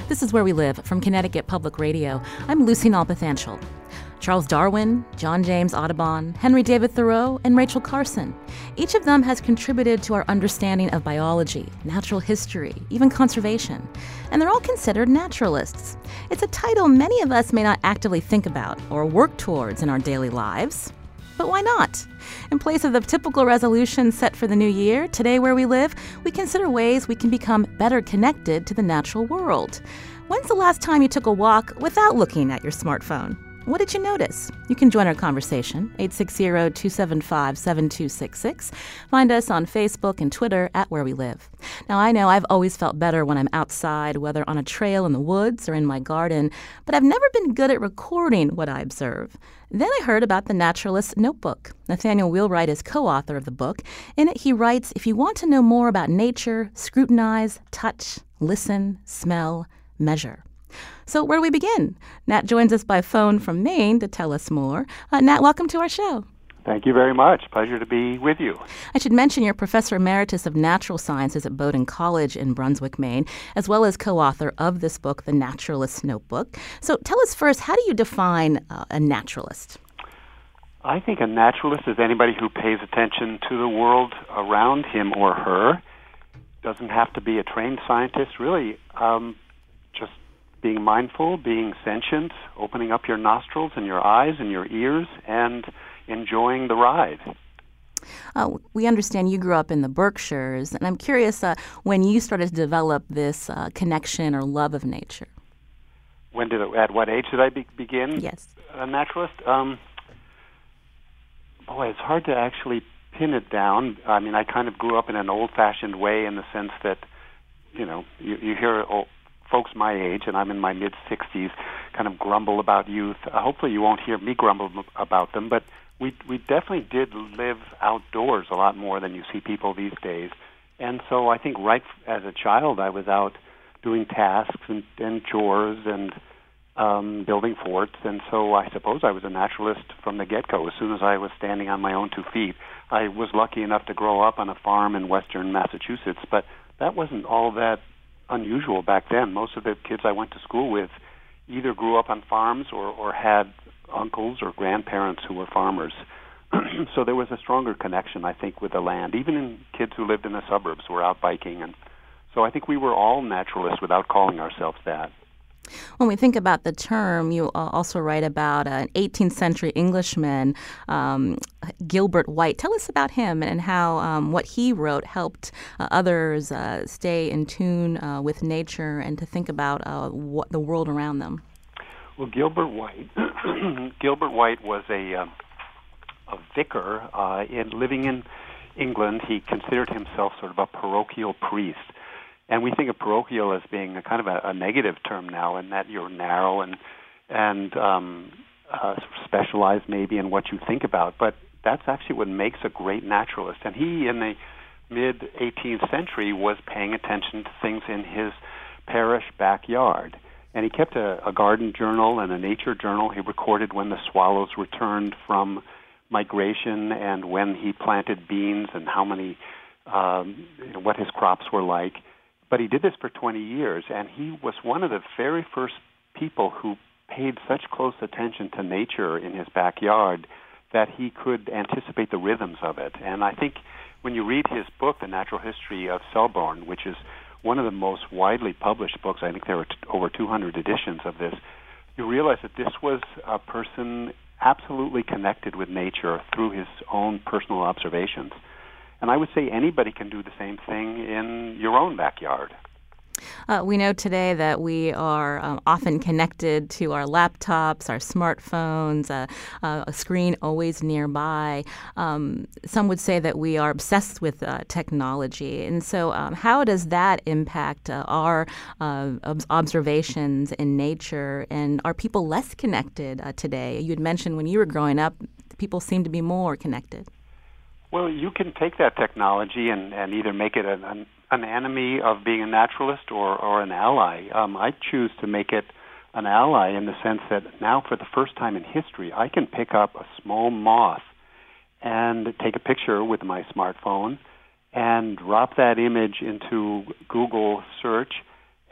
This is Where We Live from Connecticut Public Radio. I'm Lucy Nalpathanchel. Charles Darwin, John James Audubon, Henry David Thoreau, and Rachel Carson. Each of them has contributed to our understanding of biology, natural history, even conservation. And they're all considered naturalists. It's a title many of us may not actively think about or work towards in our daily lives. But why not? In place of the typical resolution set for the new year, today where we live, we consider ways we can become better connected to the natural world. When's the last time you took a walk without looking at your smartphone? What did you notice? You can join our conversation, 860-275-7266. Find us on Facebook and Twitter at Where We Live. Now, I know I've always felt better when I'm outside, whether on a trail in the woods or in my garden, but I've never been good at recording what I observe. Then I heard about the Naturalist's Notebook. Nathaniel Wheelwright is co-author of the book. In it, he writes, if you want to know more about nature, scrutinize, touch, listen, smell, measure. So where do we begin? Nat joins us by phone from Maine to tell us more. Nat, welcome to our show. Thank you very much. Pleasure to be with you. I should mention you're Professor Emeritus of Natural Sciences at Bowdoin College in Brunswick, Maine, as well as co-author of this book, The Naturalist's Notebook. So tell us first, how do you define a naturalist? I think a naturalist is anybody who pays attention to the world around him or her. Doesn't have to be a trained scientist, really. Just being mindful, being sentient, opening up your nostrils and your eyes and your ears, and enjoying the ride. We understand you grew up in the Berkshires, and I'm curious when you started to develop this connection or love of nature. At what age did I begin? Yes. A naturalist? It's hard to actually pin it down. I mean, I kind of grew up in an old-fashioned way in the sense that, you hear folks my age, and I'm in my mid-60s, kind of grumble about youth. Hopefully you won't hear me grumble about them, but we definitely did live outdoors a lot more than you see people these days. And so I think right as a child I was out doing tasks and chores and building forts, and so I suppose I was a naturalist from the get-go. As soon as I was standing on my own 2 feet, I was lucky enough to grow up on a farm in western Massachusetts, but that wasn't all that unusual back then. Most of the kids I went to school with either grew up on farms or had uncles or grandparents who were farmers. So there was a stronger connection, I think, with the land. Even kids who lived in the suburbs were out biking. And so I think we were all naturalists without calling ourselves that. When we think about the term, you also write about an 18th century Englishman, Gilbert White. Tell us about him and how what he wrote helped others stay in tune with nature and to think about what the world around them. Well, Gilbert White was a vicar living in England. He considered himself sort of a parochial priest. And we think of parochial as being a kind of a negative term now, in that you're narrow and specialized maybe in what you think about. But that's actually what makes a great naturalist. And he, in the mid-18th century, was paying attention to things in his parish backyard. And he kept a garden journal and a nature journal. He recorded when the swallows returned from migration and when he planted beans and how many, what his crops were like. But he did this for 20 years, and he was one of the very first people who paid such close attention to nature in his backyard that he could anticipate the rhythms of it. And I think when you read his book, The Natural History of Selborne, which is one of the most widely published books, I think there are over 200 editions of this, you realize that this was a person absolutely connected with nature through his own personal observations. And I would say anybody can do the same thing in your own backyard. We know today that we are often connected to our laptops, our smartphones, a screen always nearby. Some would say that we are obsessed with technology. And so how does that impact our observations in nature? And are people less connected today? You had mentioned when you were growing up, people seem to be more connected. Well, you can take that technology and either make it an enemy of being a naturalist or an ally. I choose to make it an ally in the sense that now for the first time in history, I can pick up a small moth and take a picture with my smartphone and drop that image into Google search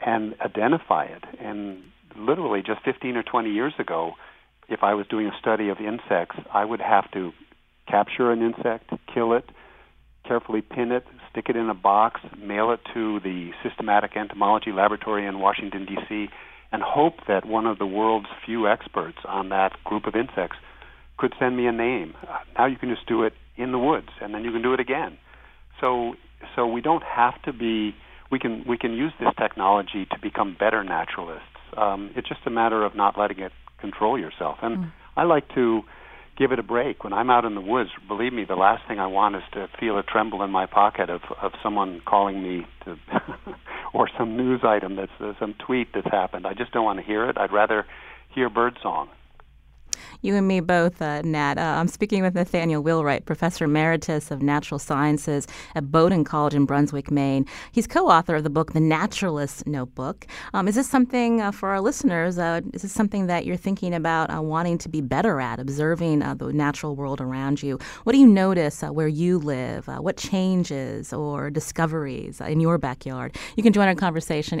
and identify it. And literally just 15 or 20 years ago, if I was doing a study of insects, I would have to capture an insect, kill it, carefully pin it, stick it in a box, mail it to the Systematic Entomology Laboratory in Washington, D.C., and hope that one of the world's few experts on that group of insects could send me a name. Now you can just do it in the woods, and then you can do it again. So we don't have to be. We can use this technology to become better naturalists. It's just a matter of not letting it control yourself. And I like to give it a break. When I'm out in the woods, believe me, the last thing I want is to feel a tremble in my pocket of someone calling me to or some news item some tweet that's happened. I just don't want to hear it. I'd rather hear birdsong. You and me both, Nat. I'm speaking with Nathaniel Wheelwright, Professor Emeritus of Natural Sciences at Bowdoin College in Brunswick, Maine. He's co-author of the book, The Naturalist Notebook. Is this something for our listeners? Is this something that you're thinking about wanting to be better at, observing the natural world around you? What do you notice where you live? What changes or discoveries in your backyard? You can join our conversation,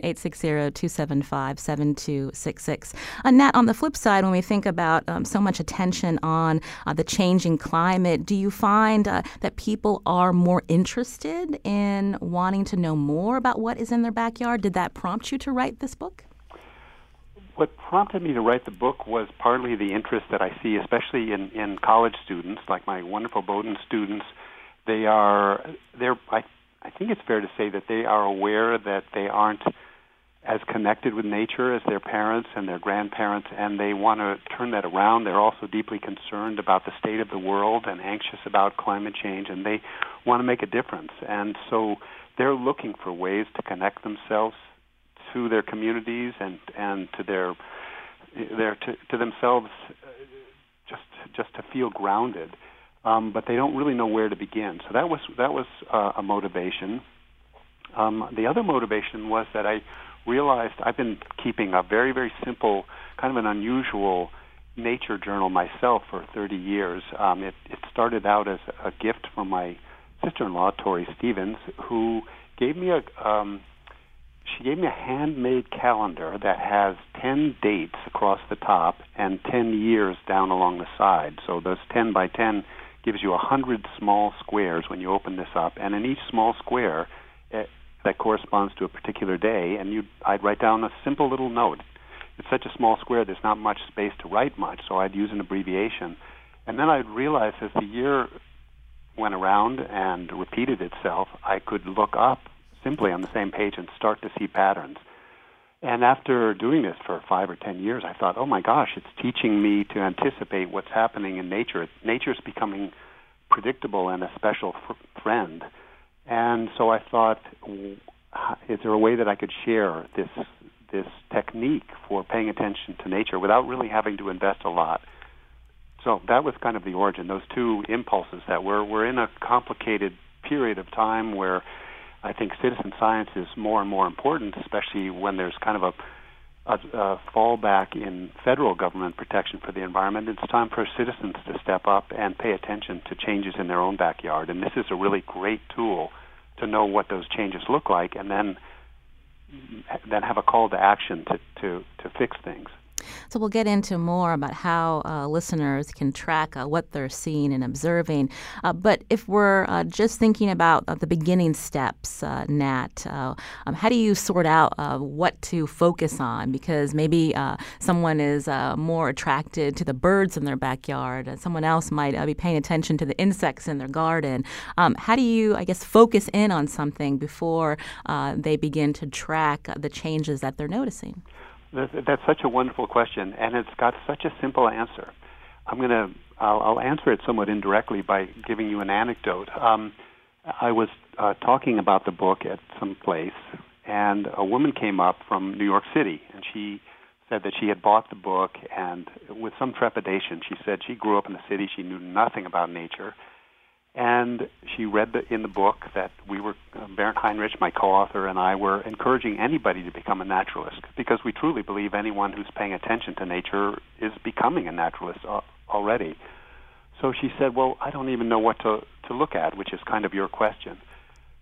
860-275-7266. Nat, on the flip side, when we think about so much attention on the changing climate, do you find that people are more interested in wanting to know more about what is in their backyard? Did that prompt you to write this book? What prompted me to write the book was partly the interest that I see, especially in college students, like my wonderful Bowdoin students. I think it's fair to say that they are aware that they aren't as connected with nature as their parents and their grandparents, and they want to turn that around. They're also deeply concerned about the state of the world and anxious about climate change, and they want to make a difference. And so they're looking for ways to connect themselves to their communities and to to themselves, just to feel grounded. But they don't really know where to begin. So that was a motivation. The other motivation was that I realized I've been keeping a very, very simple, kind of an unusual nature journal myself for 30 years. It started out as a gift from my sister-in-law, Tori Stevens, who gave me a handmade calendar that has 10 dates across the top and 10 years down along the side. So those 10 by 10 gives you 100 small squares when you open this up, and in each small square that corresponds to a particular day, and I'd write down a simple little note. It's such a small square, there's not much space to write much, so I'd use an abbreviation. And then I'd realize as the year went around and repeated itself, I could look up simply on the same page and start to see patterns. And after doing this for 5 or 10 years, I thought, oh my gosh, it's teaching me to anticipate what's happening in nature. Nature's becoming predictable and a special friend. And so I thought, is there a way that I could share this technique for paying attention to nature without really having to invest a lot? So that was kind of the origin, those two impulses that we're in a complicated period of time where I think citizen science is more and more important, especially when there's kind of a fallback in federal government protection for the environment. It's time for citizens to step up and pay attention to changes in their own backyard. And this is a really great tool to know what those changes look like, and then have a call to action to fix things. So we'll get into more about how listeners can track what they're seeing and observing. But if we're just thinking about the beginning steps, Nat, how do you sort out what to focus on? Because maybe someone is more attracted to the birds in their backyard, and someone else might be paying attention to the insects in their garden. How do you, focus in on something before they begin to track the changes that they're noticing? That's such a wonderful question, and it's got such a simple answer. I'll answer it somewhat indirectly by giving you an anecdote. I was talking about the book at some place, and a woman came up from New York City, and she said that she had bought the book, and with some trepidation, she said she grew up in the city, she knew nothing about nature, and she read in the book that we were, Bernd Heinrich, my co-author, and I were encouraging anybody to become a naturalist because we truly believe anyone who's paying attention to nature is becoming a naturalist already. So she said, well, I don't even know what to look at, which is kind of your question.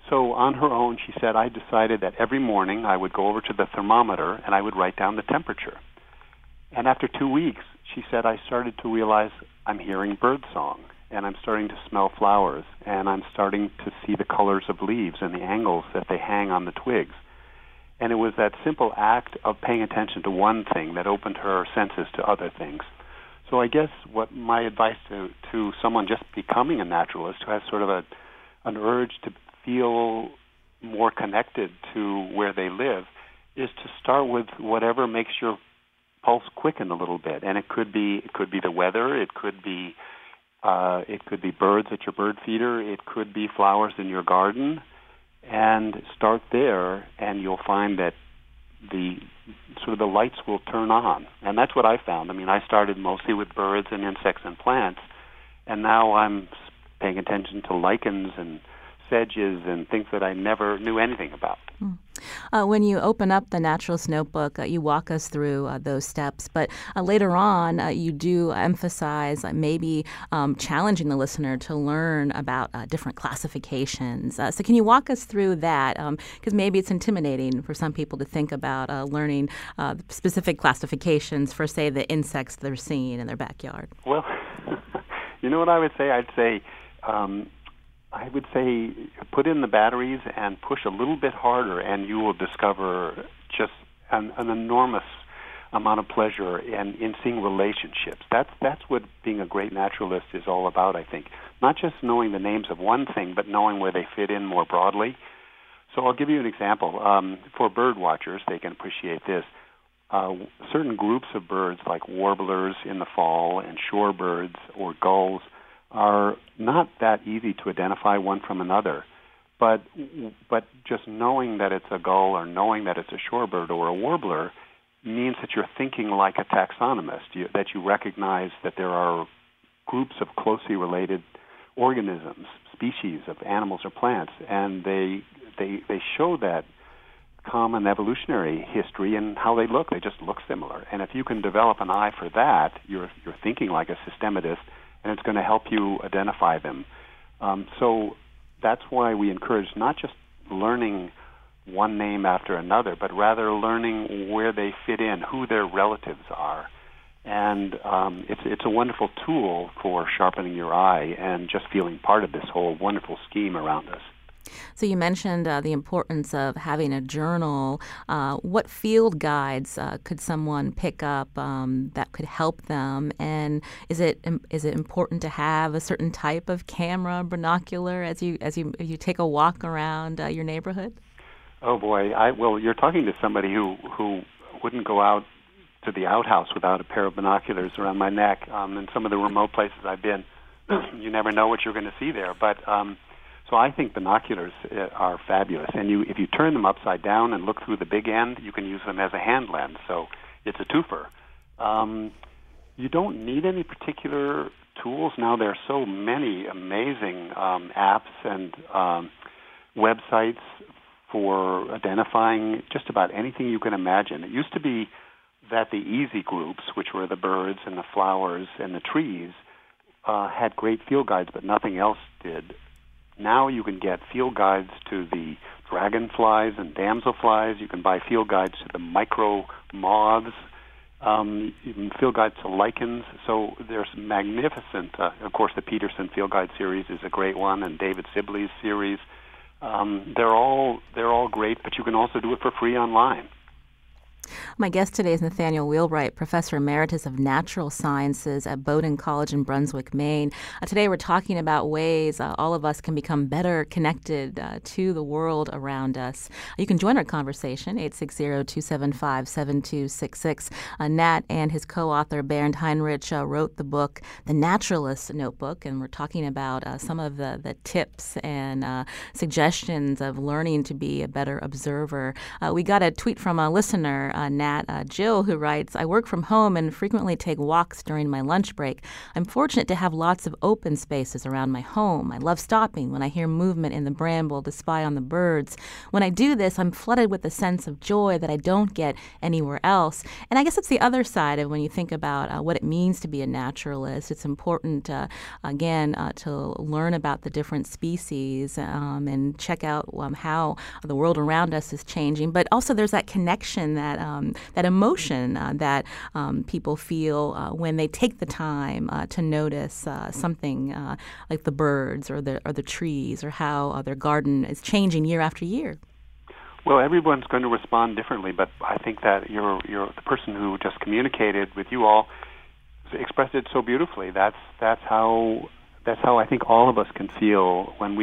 So on her own, she said, I decided that every morning I would go over to the thermometer and I would write down the temperature. And after 2 weeks, she said, I started to realize I'm hearing birdsong, and I'm starting to smell flowers, and I'm starting to see the colors of leaves and the angles that they hang on the twigs. And it was that simple act of paying attention to one thing that opened her senses to other things. So I guess what my advice to someone just becoming a naturalist who has sort of an urge to feel more connected to where they live is to start with whatever makes your pulse quicken a little bit. And it could be the weather, it could be birds at your bird feeder, it could be flowers in your garden. And start there, and you'll find that the lights will turn on. And that's what I found. I mean, I started mostly with birds and insects and plants, and now I'm paying attention to lichens and sedges and things that I never knew anything about. When you open up the Naturalist Notebook, you walk us through those steps, but later on you do emphasize maybe challenging the listener to learn about different classifications. So can you walk us through that? Because maybe it's intimidating for some people to think about learning specific classifications for, say, the insects they're seeing in their backyard. Well, you know what I would say? I would say put in the batteries and push a little bit harder, and you will discover just an enormous amount of pleasure in seeing relationships. That's what being a great naturalist is all about, I think. Not just knowing the names of one thing, but knowing where they fit in more broadly. So I'll give you an example. For bird watchers, they can appreciate this. Certain groups of birds, like warblers in the fall and shorebirds or gulls, are not that easy to identify one from another, but just knowing that it's a gull or knowing that it's a shorebird or a warbler means that you're thinking like a taxonomist, that you recognize that there are groups of closely related organisms, species of animals or plants, and they show that common evolutionary history and how they look. They just look similar, and if you can develop an eye for that, you're thinking like a systematist, and it's going to help you identify them. So that's why we encourage not just learning one name after another, but rather learning where they fit in, who their relatives are. And it's a wonderful tool for sharpening your eye and just feeling part of this whole wonderful scheme around us. So you mentioned the importance of having a journal. What field guides could someone pick up that could help them? And is it important to have a certain type of camera, binocular, as you take a walk around your neighborhood? Oh boy! Well, you're talking to somebody who wouldn't go out to the outhouse without a pair of binoculars around my neck. In some of the remote places I've been, you never know what you're going to see there, but. So I think binoculars are fabulous, and if you turn them upside down and look through the big end, you can use them as a hand lens, so it's a twofer. You don't need any particular tools. Now there are so many amazing apps and websites for identifying just about anything you can imagine. It used to be that the easy groups, which were the birds and the flowers and the trees, had great field guides, but nothing else did. Now you can get field guides to the dragonflies and damselflies. You can buy field guides to the micro moths, even field guides to lichens. So there's magnificent. Of course, the Peterson Field Guide series is a great one, and David Sibley's series. They're all great, but you can also do it for free online. My guest today is Nathaniel Wheelwright, Professor Emeritus of Natural Sciences at Bowdoin College in Brunswick, Maine. Today we're talking about ways all of us can become better connected to the world around us. You can join our conversation, 860-275-7266. Nat and his co-author, Bernd Heinrich, wrote the book, The Naturalist Notebook, and we're talking about some of the tips and suggestions of learning to be a better observer. We got a tweet from a listener Nat, Jill, who writes, I work from home and frequently take walks during my lunch break. I'm fortunate to have lots of open spaces around my home. I love stopping when I hear movement in the bramble to spy on the birds. When I do this, I'm flooded with a sense of joy that I don't get anywhere else. And I guess it's the other side of when you think about what it means to be a naturalist. It's important, to learn about the different species and check out how the world around us is changing. But also there's that connection, that emotion that people feel when they take the time to notice something like the birds or the trees or how their garden is changing year after year. Well, everyone's going to respond differently, but I think that you're the person who just communicated with you all expressed it so beautifully. That's how I think all of us can feel when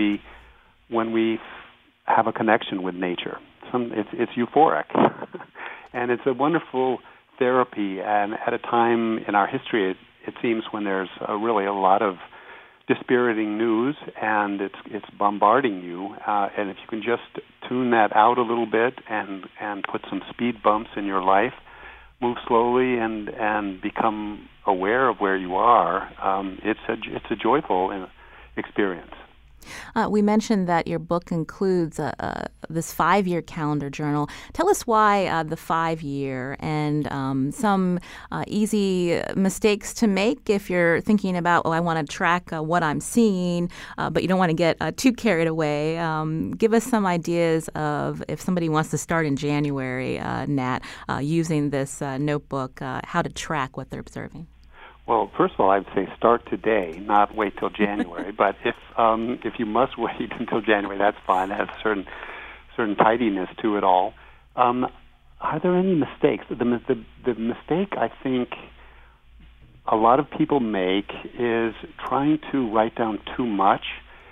we have a connection with nature. It's euphoric, and it's a wonderful therapy. And at a time in our history, it seems when there's really a lot of dispiriting news and it's bombarding you, and if you can just tune that out a little bit and put some speed bumps in your life, move slowly and become aware of where you are, it's a joyful experience. We mentioned that your book includes this 5-year calendar journal. Tell us why the 5-year and some easy mistakes to make if you're thinking about, I want to track what I'm seeing, but you don't want to get too carried away. Give us some ideas of if somebody wants to start in January, Nat, using this notebook, how to track what they're observing. Well, first of all, I'd say start today, not wait till January. But if you must wait until January, that's fine. It has a certain tidiness to it all. Are there any mistakes? The mistake I think a lot of people make is trying to write down too much.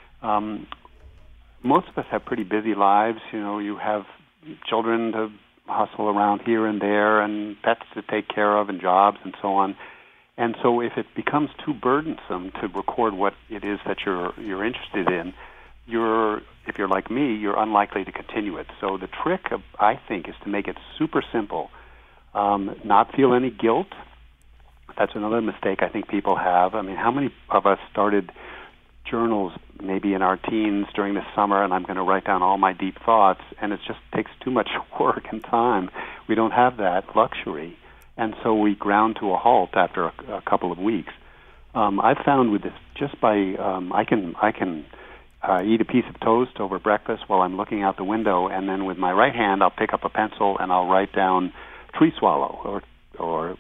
Most of us have pretty busy lives. You have children to hustle around here and there, and pets to take care of, and jobs, and so on. And so if it becomes too burdensome to record what it is that you're interested in, if you're like me, you're unlikely to continue it. So the trick, I think, is to make it super simple, not feel any guilt. That's another mistake I think people have. I mean, how many of us started journals maybe in our teens during the summer, and I'm going to write down all my deep thoughts, and it just takes too much work and time. We don't have that luxury. And so we ground to a halt after a couple of weeks. I've found with this, just by I can eat a piece of toast over breakfast while I'm looking out the window, and then with my right hand I'll pick up a pencil and I'll write down tree swallow or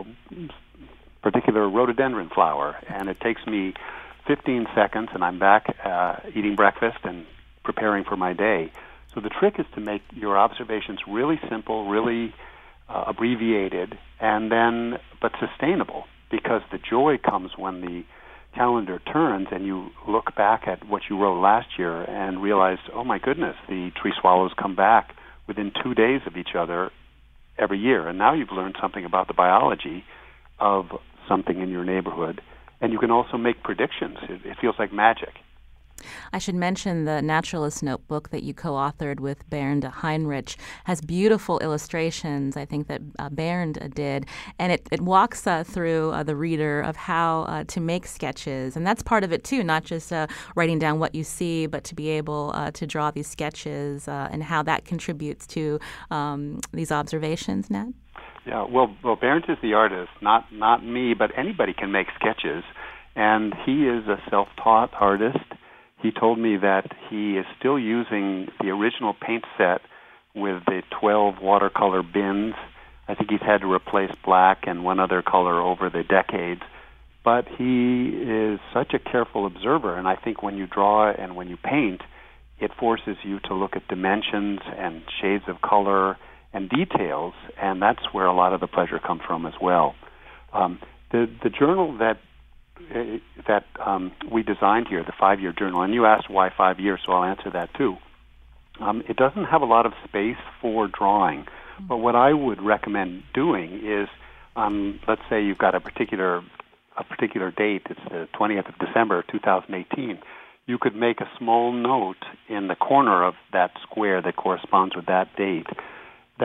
particular rhododendron flower, and it takes me 15 seconds, and I'm back eating breakfast and preparing for my day. So the trick is to make your observations really simple, really abbreviated, but sustainable, because the joy comes when the calendar turns and you look back at what you wrote last year and realize, oh my goodness, the tree swallows come back within 2 days of each other every year, and now you've learned something about the biology of something in your neighborhood, and you can also make predictions. It feels like magic. I should mention the Naturalist Notebook that you co-authored with Bernd Heinrich has beautiful illustrations, I think, that Bernd did, and it walks through the reader of how to make sketches, and that's part of it too, not just writing down what you see, but to be able to draw these sketches and how that contributes to these observations, Nat? Yeah, well, Bernd is the artist, not me, but anybody can make sketches, and he is a self-taught artist. He told me that he is still using the original paint set with the 12 watercolor bins. I think he's had to replace black and one other color over the decades. But he is such a careful observer, and I think when you draw and when you paint, it forces you to look at dimensions and shades of color and details, and that's where a lot of the pleasure comes from as well. The journal that we designed here, the 5-year journal, and you asked why 5 years, so I'll answer that too. It doesn't have a lot of space for drawing, but what I would recommend doing is, let's say you've got a particular date, it's the 20th of December 2018, you could make a small note in the corner of that square that corresponds with that date that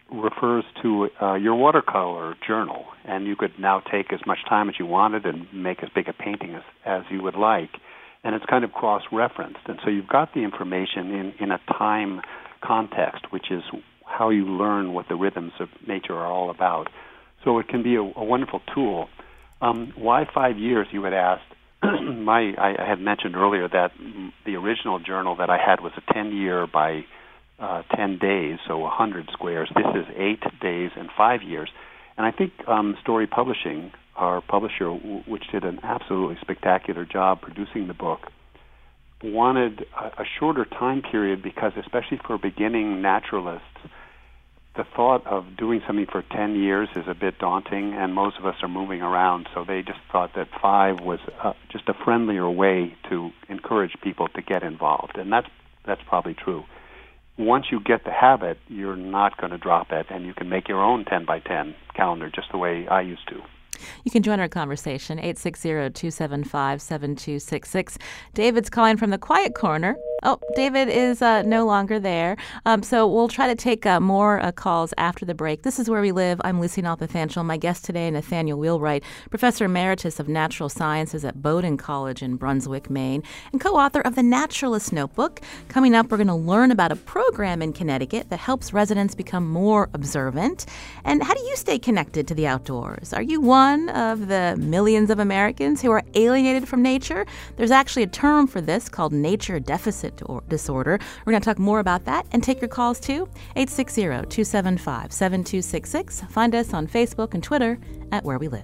refers to your watercolor journal, and you could now take as much time as you wanted and make as big a painting as you would like, and it's kind of cross-referenced. And so you've got the information in a time context, which is how you learn what the rhythms of nature are all about. So it can be a wonderful tool. Why 5 years, you had asked. I had mentioned earlier that the original journal that I had was a 10-year by 10 days, so 100 squares. This is 8 days and 5 years. And I think Story Publishing, our publisher, which did an absolutely spectacular job producing the book, wanted a shorter time period because, especially for beginning naturalists, the thought of doing something for 10 years is a bit daunting, and most of us are moving around, so they just thought that 5 was just a friendlier way to encourage people to get involved, and that's probably true. Once you get the habit, you're not going to drop it, and you can make your own 10 by 10 calendar just the way I used to. You can join our conversation, 860-275-7266. David's calling from the quiet corner. Oh, David is no longer there. So we'll try to take more calls after the break. This is Where We Live. I'm Lucy Nalpathanchel. My guest today, Nathaniel Wheelwright, Professor Emeritus of Natural Sciences at Bowdoin College in Brunswick, Maine, and co-author of The Naturalist Notebook. Coming up, we're going to learn about a program in Connecticut that helps residents become more observant. And how do you stay connected to the outdoors? Are you one of the millions of Americans who are alienated from nature? There's actually a term for this called nature deficit disorder. We're going to talk more about that and take your calls too. 860-275-7266. Find us on Facebook and Twitter at Where We Live.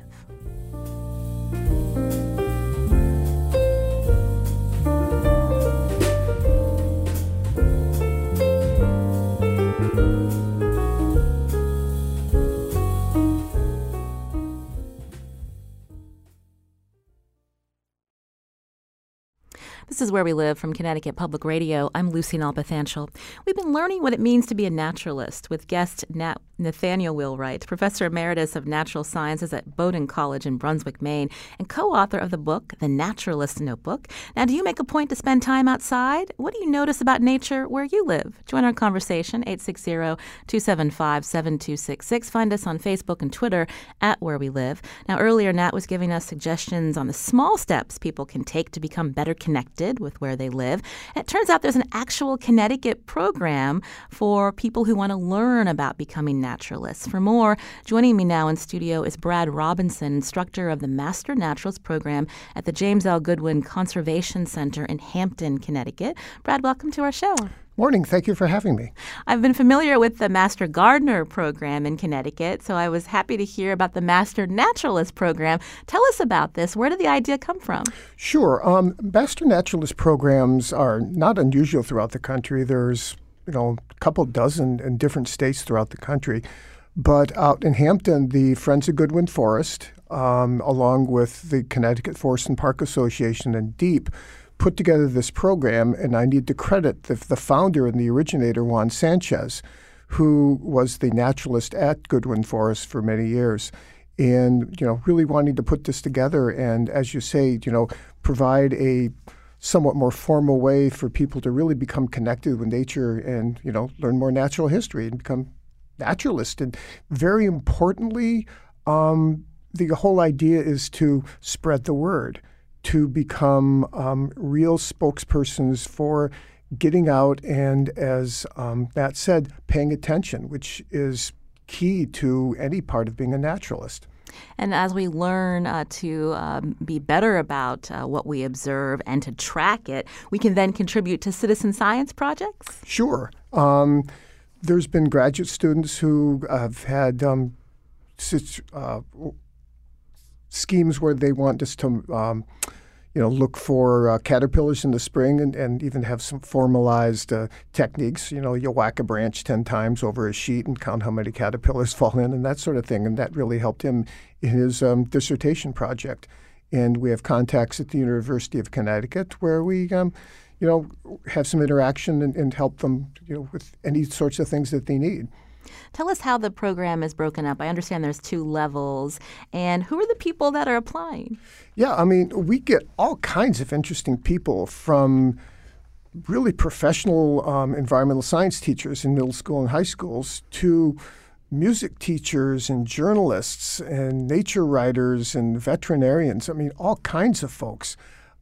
This is Where We Live from Connecticut Public Radio. I'm Lucy Nalpathanchel. We've been learning what it means to be a naturalist with guest Nathaniel Wheelwright, Professor Emeritus of Natural Sciences at Bowdoin College in Brunswick, Maine, and co-author of the book, The Naturalist Notebook. Now, do you make a point to spend time outside? What do you notice about nature where you live? Join our conversation, 860-275-7266. Find us on Facebook and Twitter at Where We Live. Now, earlier, Nat was giving us suggestions on the small steps people can take to become better connected with where they live. And it turns out there's an actual Connecticut program for people who want to learn about becoming naturalists. For more, joining me now in studio is Brad Robinson, instructor of the Master Naturalist Program at the James L. Goodwin Conservation Center in Hampton, Connecticut. Brad, welcome to our show. Morning. Thank you for having me. I've been familiar with the Master Gardener program in Connecticut, so I was happy to hear about the Master Naturalist program. Tell us about this. Where did the idea come from? Sure. Master Naturalist programs are not unusual throughout the country. There's, a couple dozen in different states throughout the country. But out in Hampton, the Friends of Goodwin Forest, along with the Connecticut Forest and Park Association and DEEP, put together this program, and I need to credit the founder and the originator, Juan Sanchez, who was the naturalist at Goodwin Forest for many years, and really wanting to put this together and, as you say, provide a somewhat more formal way for people to really become connected with nature and learn more natural history and become naturalists. And very importantly, the whole idea is to spread the word, to become real spokespersons for getting out and, as Matt said, paying attention, which is key to any part of being a naturalist. And as we learn to be better about what we observe and to track it, we can then contribute to citizen science projects? Sure. There's been graduate students who have had schemes where they want us to, look for caterpillars in the spring and even have some formalized techniques. You'll whack a branch 10 times over a sheet and count how many caterpillars fall in and that sort of thing. And that really helped him in his dissertation project. And we have contacts at the University of Connecticut where we, have some interaction and help them, with any sorts of things that they need. Tell us how the program is broken up. I understand there's 2 levels. And who are the people that are applying? Yeah, we get all kinds of interesting people, from really professional environmental science teachers in middle school and high schools to music teachers and journalists and nature writers and veterinarians. I mean, all kinds of folks.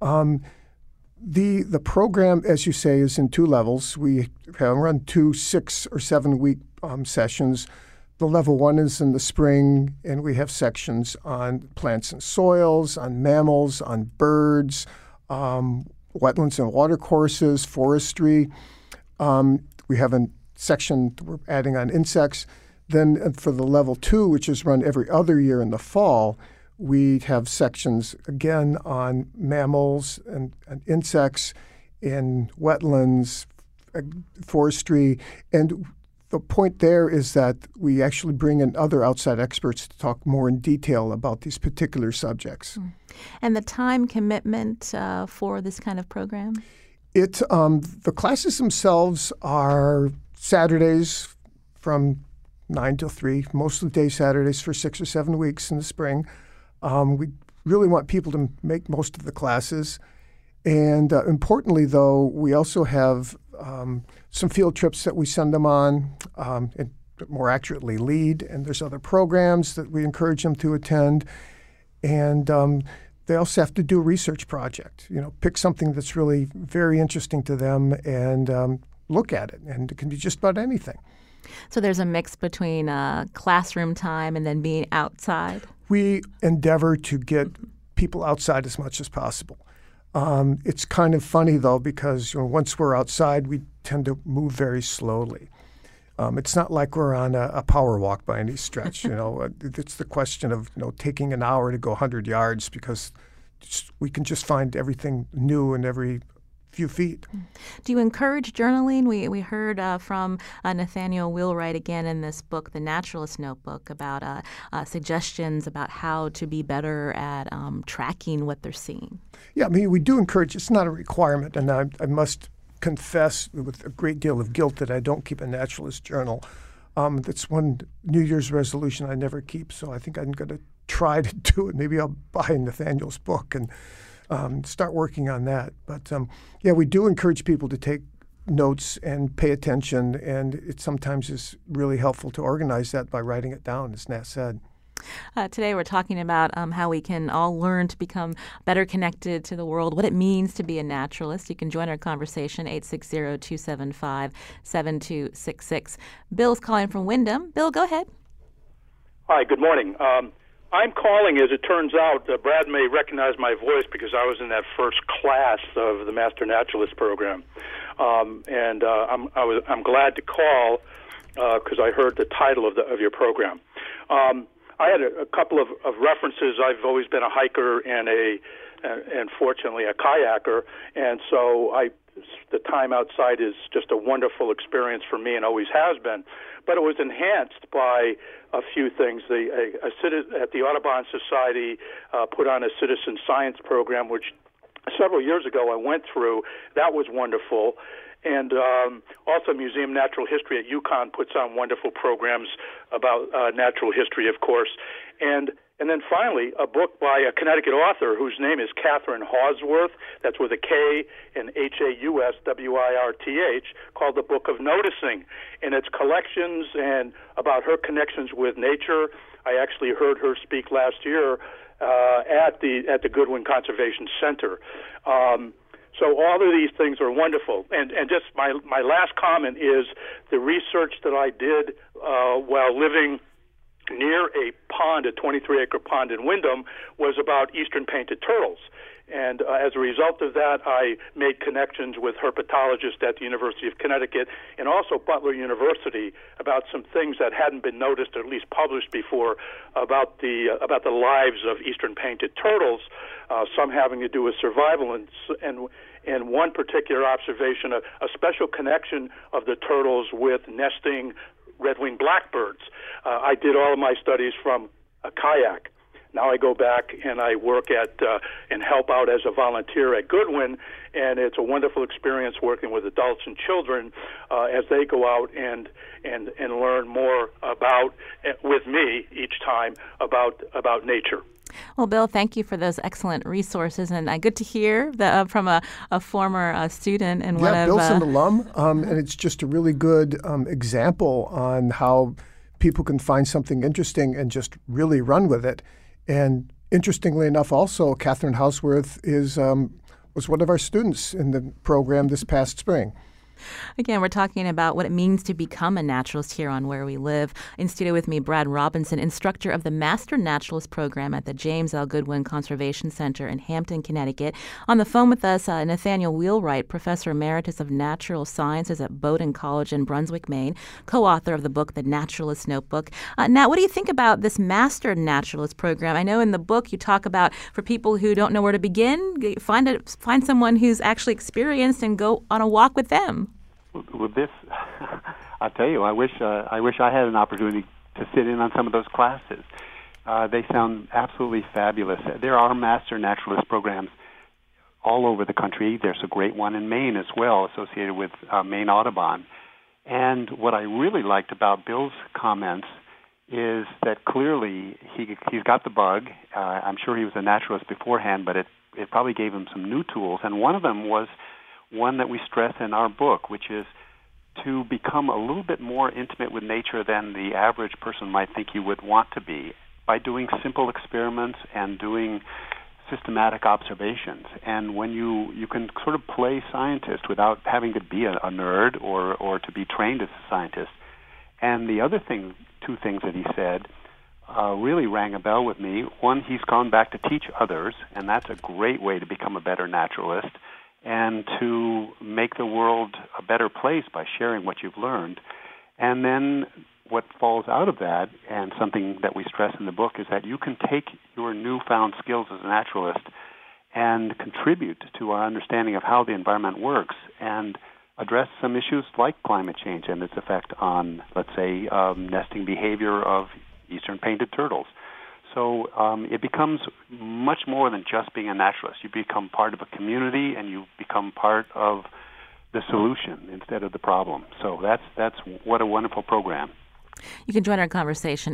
The program, as you say, is in 2 levels. We run 2 6 or 7 week sessions. The level 1 is in the spring, and we have sections on plants and soils, on mammals, on birds, wetlands and watercourses, forestry. We have a section we're adding on insects. Then for the level 2, which is run every other year in the fall, we have sections, again, on mammals and insects in wetlands, forestry. And the point there is that we actually bring in other outside experts to talk more in detail about these particular subjects. And the time commitment for this kind of program? The classes themselves are Saturdays from 9 till 3, most of the day Saturdays for 6 or 7 weeks in the spring. We really want people to make most of the classes. And importantly, though, we also have some field trips that we send them on, and more accurately lead, and there's other programs that we encourage them to attend. And they also have to do a research project, pick something that's really very interesting to them and look at it. And it can be just about anything. So there's a mix between classroom time and then being outside? We endeavor to get people outside as much as possible. It's kind of funny, though, because once we're outside, we tend to move very slowly. It's not like we're on a power walk by any stretch. It's the question of taking an hour to go 100 yards because we can just find everything new in every few feet. Do you encourage journaling? We heard from Nathaniel Wheelwright again in this book, The Naturalist Notebook, about suggestions about how to be better at tracking what they're seeing. Yeah, I mean, we do encourage. It's not a requirement, and I must confess with a great deal of guilt that I don't keep a naturalist journal. That's one New Year's resolution I never keep, so I think I'm going to try to do it. Maybe I'll buy Nathaniel's book and start working on that. But we do encourage people to take notes and pay attention, and it sometimes is really helpful to organize that by writing it down, as Nat said. Today we're talking about how we can all learn to become better connected to the world, what it means to be a naturalist. You can join our conversation, 860-275-7266. Bill's calling from Windham. Bill, go ahead. Hi, good morning. I'm calling, as it turns out, Brad may recognize my voice because I was in that first class of the Master Naturalist program. I'm glad to call because I heard the title of your program. I had a couple of references. I've always been a hiker and fortunately a kayaker, and so the time outside is just a wonderful experience for me and always has been. But it was enhanced by a few things. At the Audubon Society put on a citizen science program, which several years ago I went through. That was wonderful. And also Museum Natural History at UConn puts on wonderful programs about natural history, of course. And then finally, a book by a Connecticut author whose name is Catherine Hauswirth, that's with a K and Hauswirth, called The Book of Noticing. And it's collections and about her connections with nature. I actually heard her speak last year at the Goodwin Conservation Center. So all of these things are wonderful. And just my last comment is the research that I did while living near a pond, a 23-acre pond in Windham, was about eastern painted turtles. And as a result of that, I made connections with herpetologists at the University of Connecticut and also Butler University about some things that hadn't been noticed, or at least published before, about the lives of eastern painted turtles, some having to do with survival, and one particular observation, a special connection of the turtles with nesting red-winged blackbirds. I did all of my studies from a kayak. Now I go back and I work and help out as a volunteer at Goodwin, and it's a wonderful experience working with adults and children as they go out and learn more with me each time about nature. Well, Bill, thank you for those excellent resources, and good to hear from a former student. And Bill's an alum, and it's just a really good example on how people can find something interesting and just really run with it. And interestingly enough, also, Catherine Hauswirth was one of our students in the program this past spring. Again, we're talking about what it means to become a naturalist here on Where We Live. In studio with me, Brad Robinson, instructor of the Master Naturalist Program at the James L. Goodwin Conservation Center in Hampton, Connecticut. On the phone with us, Nathaniel Wheelwright, Professor Emeritus of Natural Sciences at Bowdoin College in Brunswick, Maine, co-author of the book, The Naturalist Notebook. Nat, what do you think about this Master Naturalist Program? I know in the book you talk about, for people who don't know where to begin, find someone who's actually experienced and go on a walk with them. With this, I'll tell you, I wish I had an opportunity to sit in on some of those classes. They sound absolutely fabulous. There are Master Naturalist programs all over the country. There's a great one in Maine as well, associated with Maine Audubon. And what I really liked about Bill's comments is that clearly he's got the bug. I'm sure he was a naturalist beforehand, but it probably gave him some new tools. And one of them was one that we stress in our book, which is to become a little bit more intimate with nature than the average person might think you would want to be by doing simple experiments and doing systematic observations. And when you can sort of play scientist without having to be a nerd or to be trained as a scientist. And the other two things that he said really rang a bell with me. One, he's gone back to teach others, and that's a great way to become a better naturalist and to make the world a better place by sharing what you've learned. And then what falls out of that, and something that we stress in the book, is that you can take your newfound skills as a naturalist and contribute to our understanding of how the environment works and address some issues like climate change and its effect on, let's say, nesting behavior of eastern painted turtles. So it becomes much more than just being a naturalist. You become part of a community, and you become part of the solution instead of the problem. So that's what a wonderful program. You can join our conversation,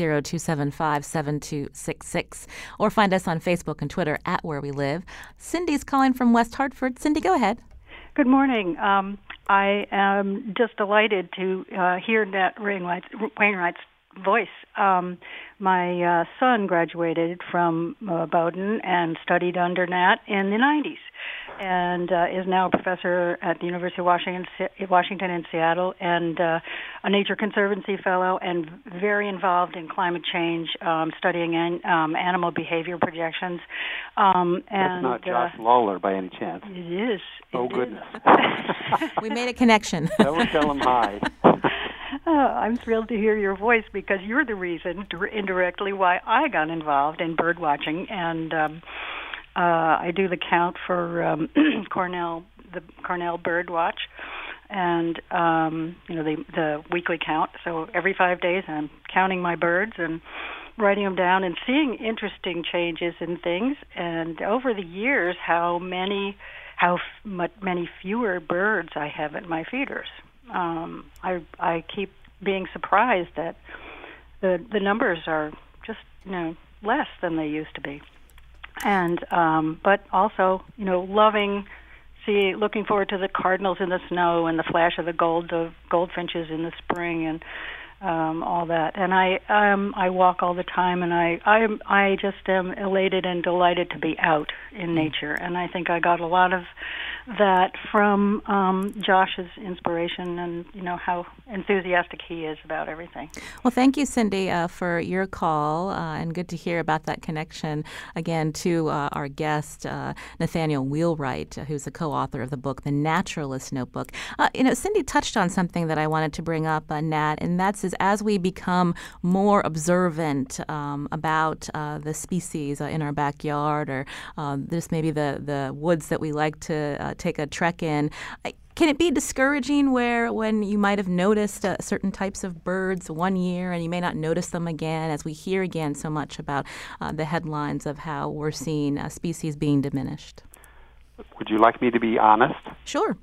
860-275-7266, or find us on Facebook and Twitter at Where We Live. Cindy's calling from West Hartford. Cindy, go ahead. Good morning. I am just delighted to hear Nat Wainwright's voice. My son graduated from Bowdoin and studied under Nat in the 90s and is now a professor at the University of Washington in Seattle and a Nature Conservancy fellow and very involved in climate change, studying animal behavior projections. That's not Josh Lawler by any chance. It is. Oh, goodness. We made a connection. Tell him hi. I'm thrilled to hear your voice because you're the reason, indirectly, why I got involved in bird watching, and I do the count for the Cornell Bird Watch, and the weekly count. So every 5 days, I'm counting my birds and writing them down and seeing interesting changes in things. And over the years, how many fewer birds I have at my feeders. I keep being surprised that the numbers are just less than they used to be, and but also looking forward to the cardinals in the snow and the flash of the goldfinches in the spring and all that. And I walk all the time, and I just am elated and delighted to be out in nature. And I think I got a lot of that from Josh's inspiration and how enthusiastic he is about everything. Well, thank you, Cindy, for your call, and good to hear about that connection again to our guest, Nathaniel Wheelwright, who's the co-author of the book, The Naturalist Notebook. Cindy touched on something that I wanted to bring up, Nat, and that's as we become more observant about the species in our backyard or just maybe the woods that we like to take a trek in. Can it be discouraging when you might have noticed certain types of birds one year and you may not notice them again, as we hear again so much about the headlines of how we're seeing species being diminished? Would you like me to be honest? Sure.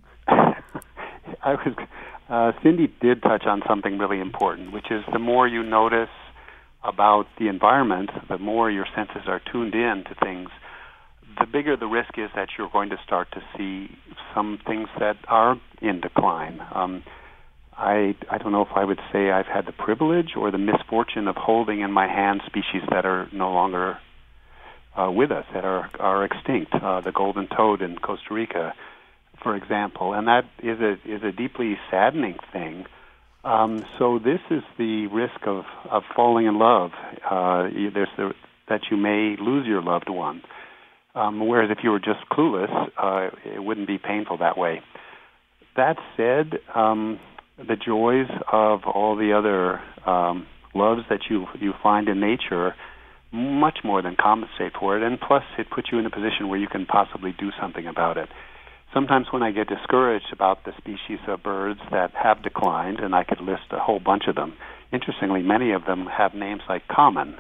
Cindy did touch on something really important, which is the more you notice about the environment, the more your senses are tuned in to things, the bigger the risk is that you're going to start to see some things that are in decline. I don't know if I would say I've had the privilege or the misfortune of holding in my hand species that are no longer with us, that are extinct. The golden toad in Costa Rica, for example, and that is a deeply saddening thing. So this is the risk of falling in love. That you may lose your loved one. Whereas if you were just clueless, it wouldn't be painful that way. That said, the joys of all the other loves that you find in nature much more than compensate for it, and plus it puts you in a position where you can possibly do something about it. Sometimes when I get discouraged about the species of birds that have declined, and I could list a whole bunch of them, interestingly, many of them have names like common,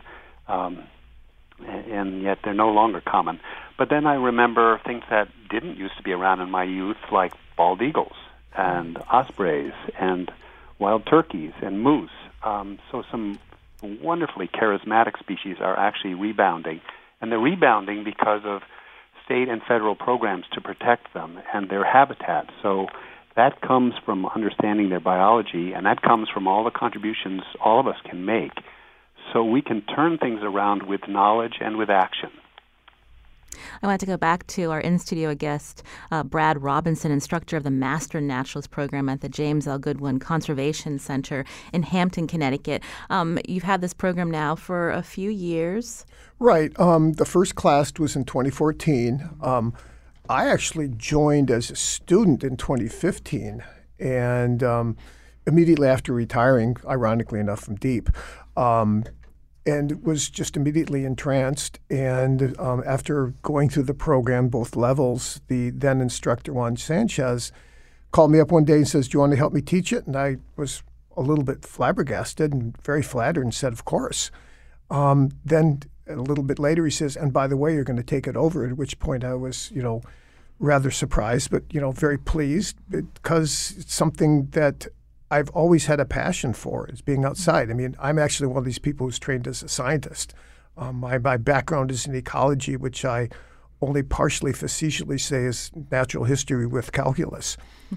and yet they're no longer common. But then I remember things that didn't used to be around in my youth, like bald eagles and ospreys and wild turkeys and moose. So some wonderfully charismatic species are actually rebounding, and they're rebounding because of state and federal programs to protect them and their habitat. So that comes from understanding their biology, and that comes from all the contributions all of us can make. So we can turn things around with knowledge and with action. I want to go back to our in-studio guest, Brad Robinson, instructor of the Master Naturalist Program at the James L. Goodwin Conservation Center in Hampton, Connecticut. You've had this program now for a few years. Right. The first class was in 2014. I actually joined as a student in 2015, and immediately after retiring, ironically enough, from DEEP, and was just immediately entranced. And after going through the program, both levels, the then instructor, Juan Sanchez, called me up one day and says, "Do you want to help me teach it?" And I was a little bit flabbergasted and very flattered and said, "Of course." Then a little bit later he says, "And by the way, you're going to take it over," at which point I was, rather surprised, but, very pleased, because it's something that I've always had a passion for, is being outside. I mean, I'm actually one of these people who's trained as a scientist. My background is in ecology, which I only partially facetiously say is natural history with calculus.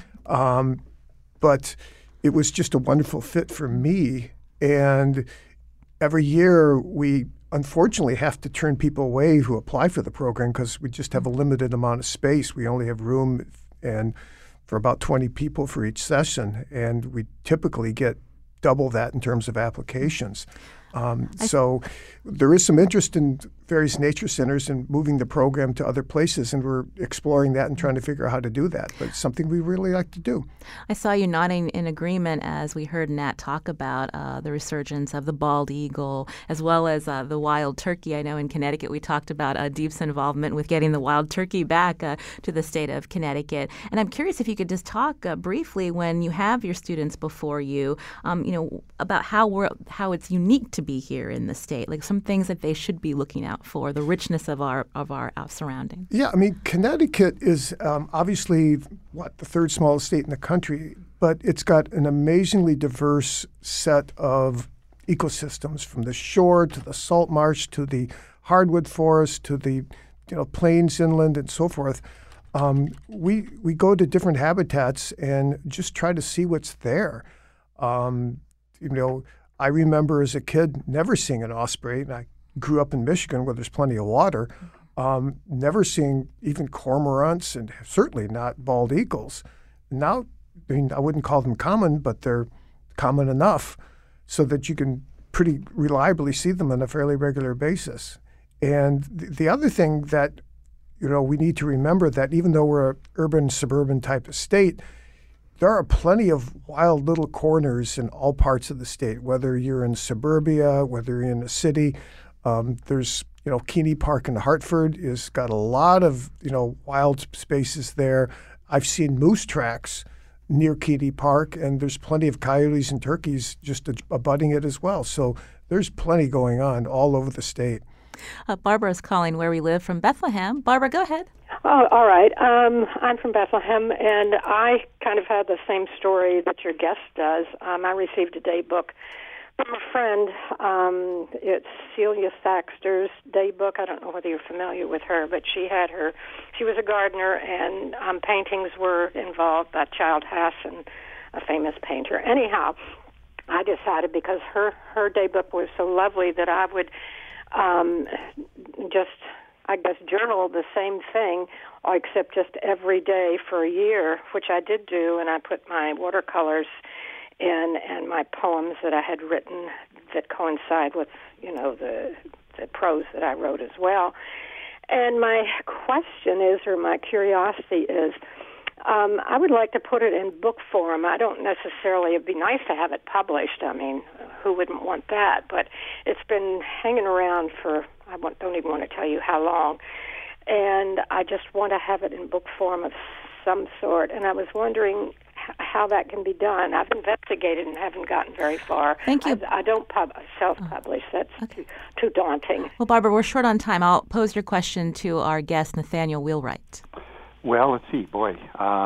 But it was just a wonderful fit for me. And every year we unfortunately have to turn people away who apply for the program because we just have a limited amount of space. We only have room and for about 20 people for each session, and we typically get double that in terms of applications. So there is some interest in various nature centers and moving the program to other places, and we're exploring that and trying to figure out how to do that. But it's something we really like to do. I saw you nodding in agreement as we heard Nat talk about the resurgence of the bald eagle as well as the wild turkey. I know in Connecticut we talked about DEEP's involvement with getting the wild turkey back to the state of Connecticut. And I'm curious if you could just talk briefly when you have your students before you, about how it's unique to be here in the state, like some things that they should be looking out for, the richness of our surroundings. Yeah, I mean, Connecticut is obviously, the third smallest state in the country, but it's got an amazingly diverse set of ecosystems, from the shore to the salt marsh to the hardwood forest to the plains inland and so forth. We go to different habitats and just try to see what's there. I remember as a kid never seeing an osprey, and I grew up in Michigan where there's plenty of water, never seeing even cormorants and certainly not bald eagles. Now, I wouldn't call them common, but they're common enough so that you can pretty reliably see them on a fairly regular basis. And the other thing that, we need to remember, that even though we're an urban, suburban type of state, there are plenty of wild little corners in all parts of the state, whether you're in suburbia, whether you're in a city. There's, Keeney Park in Hartford has got a lot of, wild spaces there. I've seen moose tracks near Keeney Park, and there's plenty of coyotes and turkeys just abutting it as well. So there's plenty going on all over the state. Barbara's calling where we live from Bethlehem. Barbara, go ahead. Oh, all right. I'm from Bethlehem, and I kind of had the same story that your guest does. I received a day book from a friend. It's Celia Thaxter's day book. I don't know whether you're familiar with her, but she was a gardener, and paintings were involved by Child Hass and a famous painter. Anyhow, I decided because her daybook was so lovely that I would journal the same thing, except just every day for a year, which I did do, and I put my watercolors in and my poems that I had written that coincide with, the prose that I wrote as well. And my question is, or my curiosity is, I would like to put it in book form. I don't necessarily, it'd be nice to have it published. I mean, who wouldn't want that? But it's been hanging around for, don't even want to tell you how long. And I just want to have it in book form of some sort. And I was wondering how that can be done. I've investigated and haven't gotten very far. Thank you. I don't self-publish. That's too daunting. Well, Barbara, we're short on time. I'll pose your question to our guest, Nathaniel Wheelwright. Well, let's see. Boy,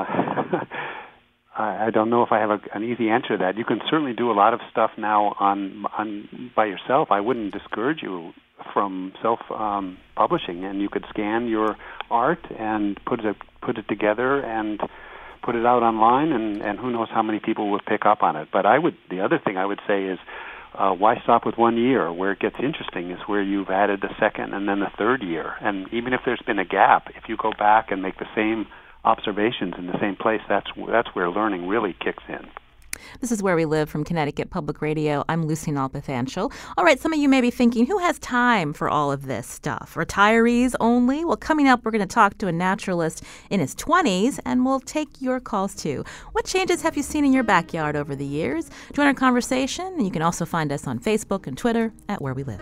I don't know if I have an easy answer to that. You can certainly do a lot of stuff now on by yourself. I wouldn't discourage you from self-publishing, and you could scan your art and put it together and put it out online, and who knows how many people would pick up on it. But the other thing I would say is, why stop with 1 year? Where it gets interesting is where you've added the second and then the third year. And even if there's been a gap, if you go back and make the same observations in the same place, that's where learning really kicks in. This is Where We Live from Connecticut Public Radio. I'm Lucy Nalpathanchel. All right, some of you may be thinking, who has time for all of this stuff? Retirees only? Well, coming up, we're going to talk to a naturalist in his 20s, and we'll take your calls too. What changes have you seen in your backyard over the years? Join our conversation, and you can also find us on Facebook and Twitter at Where We Live.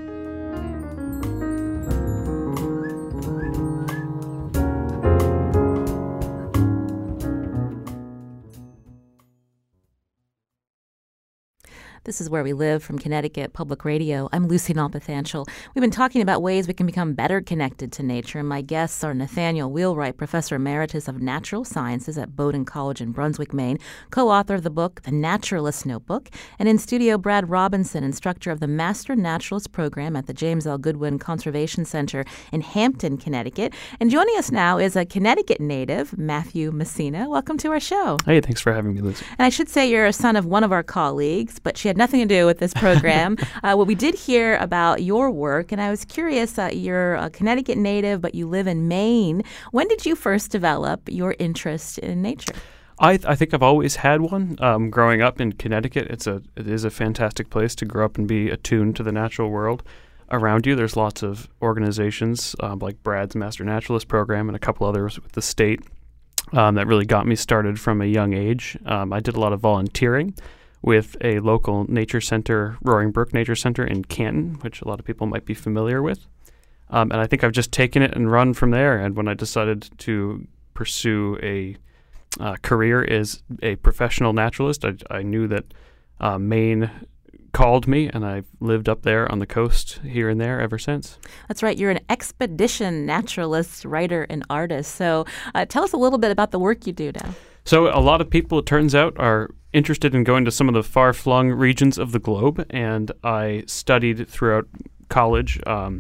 This is Where We Live from Connecticut Public Radio. I'm Lucy Nalpathanchel. We've been talking about ways we can become better connected to nature, and my guests are Nathaniel Wheelwright, Professor Emeritus of Natural Sciences at Bowdoin College in Brunswick, Maine, co-author of the book The Naturalist Notebook, and in studio Brad Robinson, instructor of the Master Naturalist Program at the James L. Goodwin Conservation Center in Hampton, Connecticut. And joining us now is a Connecticut native, Matthew Messina. Welcome to our show. Hey, thanks for having me, Lucy. And I should say you're a son of one of our colleagues, but she had nothing to do with this program. Well, we did hear about your work, and I was curious, you're a Connecticut native, but you live in Maine. When did you first develop your interest in nature? I think I've always had one. Growing up in Connecticut, it is a fantastic place to grow up and be attuned to the natural world around you. There's lots of organizations like Brad's Master Naturalist Program and a couple others with the state that really got me started from a young age. I did a lot of volunteering with a local nature center, Roaring Brook Nature Center in Canton, which a lot of people might be familiar with. And I think I've just taken it and run from there. And when I decided to pursue a career as a professional naturalist, I knew that Maine called me, and I've lived up there on the coast here and there ever since. That's right. You're an expedition naturalist, writer, and artist. So tell us a little bit about the work you do now. So a lot of people, it turns out, are interested in going to some of the far-flung regions of the globe, and I studied throughout college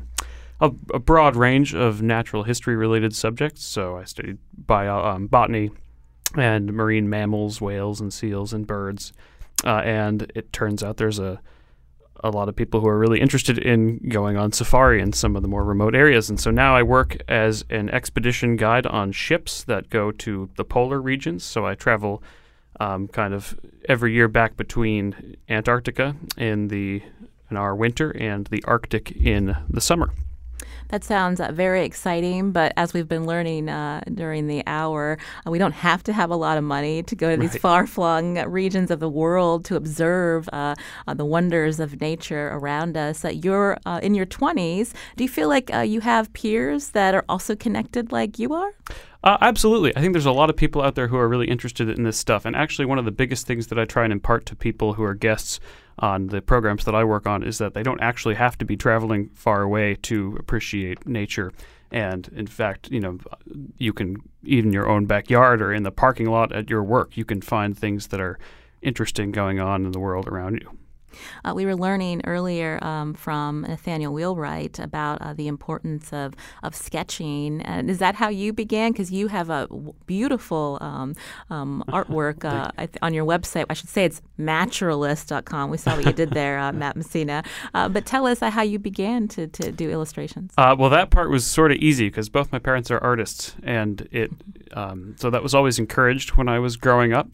a broad range of natural history-related subjects. So I studied botany and marine mammals, whales and seals and birds, and it turns out there's a lot of people who are really interested in going on safari in some of the more remote areas. And so now I work as an expedition guide on ships that go to the polar regions. So I travel kind of every year back between Antarctica in our winter and the Arctic in the summer. That sounds very exciting, but as we've been learning during the hour, we don't have to have a lot of money to go to these far-flung regions of the world to observe the wonders of nature around us. You're in your 20s. Do you feel like you have peers that are also connected like you are? Absolutely. I think there's a lot of people out there who are really interested in this stuff. And actually, one of the biggest things that I try and impart to people who are guests on the programs that I work on is that they don't actually have to be traveling far away to appreciate nature. And in fact, you can, even in your own backyard or in the parking lot at your work, you can find things that are interesting going on in the world around you. We were learning earlier from Nathaniel Wheelwright about the importance of sketching. And is that how you began? Because you have a beautiful artwork on your website. I should say it's naturalist.com. We saw what you did there, Matt Messina. But tell us how you began to do illustrations. Well, that part was sort of easy because both my parents are artists, and so that was always encouraged when I was growing up.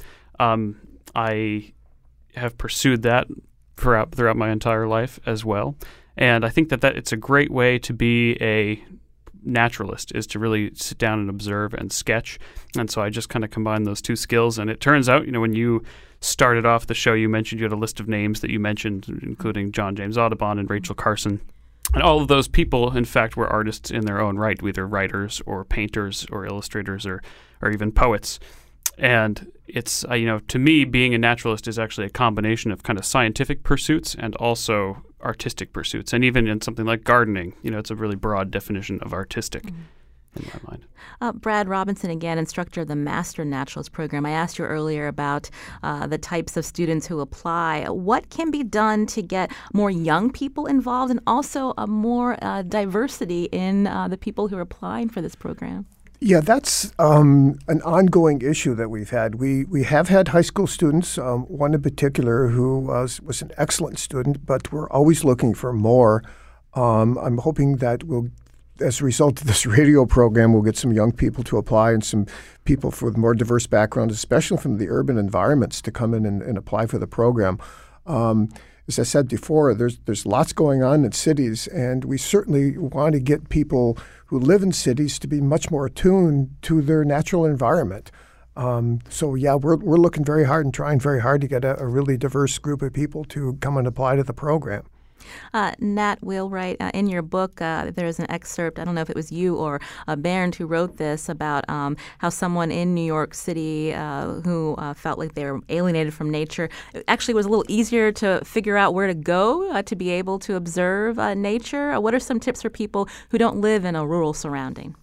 I have pursued that throughout my entire life as well. And I think that it's a great way to be a naturalist, is to really sit down and observe and sketch. And so I just kind of combined those two skills. And it turns out, when you started off the show, you mentioned you had a list of names that you mentioned, including John James Audubon and Rachel Carson. And all of those people, in fact, were artists in their own right, either writers or painters or illustrators or even poets. And it's, to me, being a naturalist is actually a combination of kind of scientific pursuits and also artistic pursuits. And even in something like gardening, it's a really broad definition of artistic in my mind. Brad Robinson, again, instructor of the Master Naturalist Program. I asked you earlier about the types of students who apply. What can be done to get more young people involved and also more diversity in the people who are applying for this program? Yeah, that's an ongoing issue that we've had. We have had high school students, one in particular who was an excellent student, but we're always looking for more. I'm hoping that as a result of this radio program, we'll get some young people to apply and some people with more diverse backgrounds, especially from the urban environments, to come in and apply for the program. As I said before, there's lots going on in cities, and we certainly want to get people who live in cities to be much more attuned to their natural environment. So yeah, we're looking very hard and trying very hard to get a really diverse group of people to come and apply to the program. Nat Wheelwright, in your book, there's an excerpt, I don't know if it was you or Bernd who wrote this, about how someone in New York City who felt like they were alienated from nature, it actually was a little easier to figure out where to go to be able to observe nature. What are some tips for people who don't live in a rural surrounding?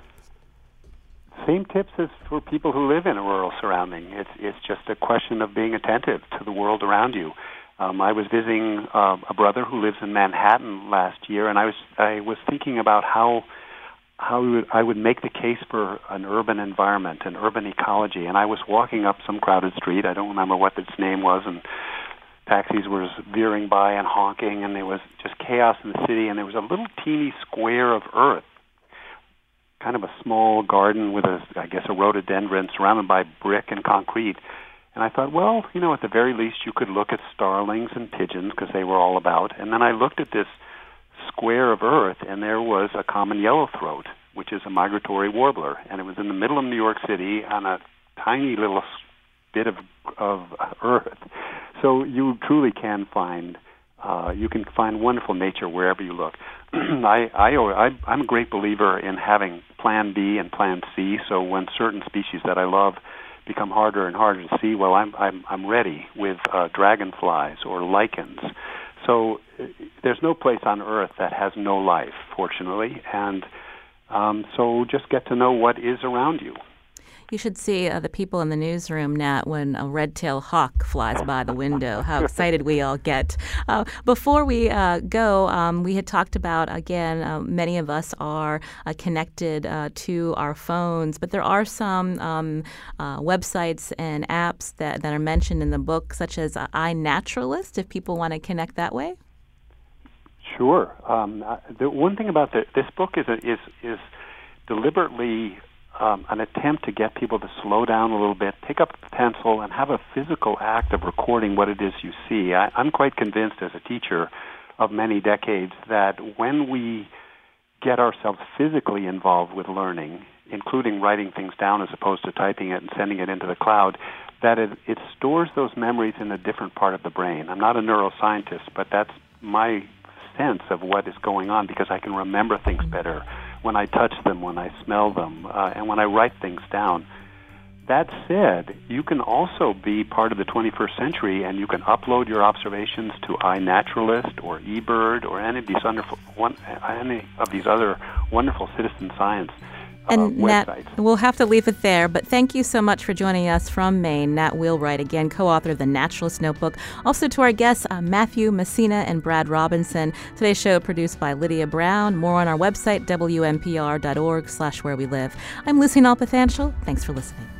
Same tips as for people who live in a rural surrounding. It's just a question of being attentive to the world around you. I was visiting a brother who lives in Manhattan last year, and I was thinking about how I would make the case for an urban environment, an urban ecology. And I was walking up some crowded street. I don't remember what its name was, and taxis were veering by and honking, and there was just chaos in the city. And there was a little teeny square of earth, kind of a small garden with a rhododendron surrounded by brick and concrete. And I thought, well, at the very least you could look at starlings and pigeons because they were all about. And then I looked at this square of earth, and there was a common yellowthroat, which is a migratory warbler. And it was in the middle of New York City on a tiny little bit of earth. So you truly can find wonderful nature wherever you look. I'm a great believer in having Plan B and Plan C. So when certain species that I love become harder and harder to see, well, I'm ready with dragonflies or lichens. So there's no place on Earth that has no life, fortunately, and so just get to know what is around you. You should see the people in the newsroom, Nat, when a red-tailed hawk flies by the window, how excited we all get. Before we go, we had talked about, again, many of us are connected to our phones, but there are some websites and apps that are mentioned in the book, such as iNaturalist, if people want to connect that way. Sure. The one thing about this book is deliberately an attempt to get people to slow down a little bit, pick up the pencil, and have a physical act of recording what it is you see. I'm quite convinced as a teacher of many decades that when we get ourselves physically involved with learning, including writing things down as opposed to typing it and sending it into the cloud, that it stores those memories in a different part of the brain. I'm not a neuroscientist, but that's my sense of what is going on because I can remember things better when I touch them, when I smell them, and when I write things down. That said, you can also be part of the 21st century, and you can upload your observations to iNaturalist or eBird or any of these other wonderful citizen science And Nat, websites. we'll have to leave it there, but thank you so much for joining us from Maine. Nat Wheelwright, again, co-author of The Naturalist Notebook. Also to our guests, Matthew Messina and Brad Robinson. Today's show produced by Lydia Brown. More on our website, WNPR.org/wherewelive. I'm Lucy Nalpathanchel. Thanks for listening.